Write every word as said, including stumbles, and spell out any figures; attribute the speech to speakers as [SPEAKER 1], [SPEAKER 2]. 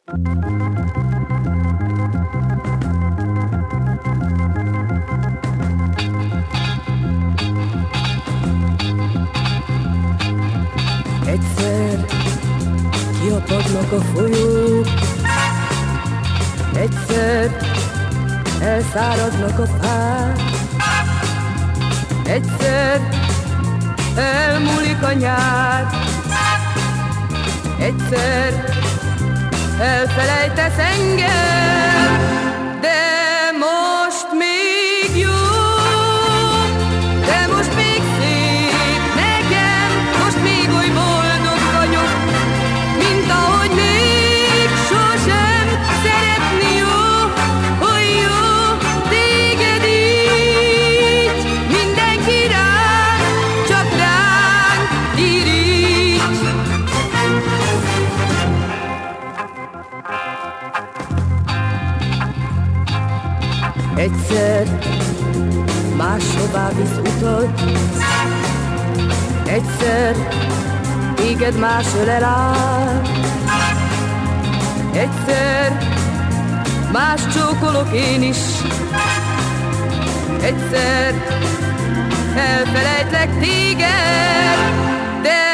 [SPEAKER 1] Egyszer kiapadnak a folyók, egyszer elszáradnak a fák, egyszer elmúlik a nyár, egyszer elfelejtesz engem, de most még jó, de most még szép nekem, most még oly boldog vagyok, mint ahogy még sosem szeretni jó, oly jó téged így, mindenki ránk, csak ránk irigy. Egyszer máshová visz utat, egyszer téged más ölel át, egyszer más csókolok én is, egyszer elfelejtlek téged, de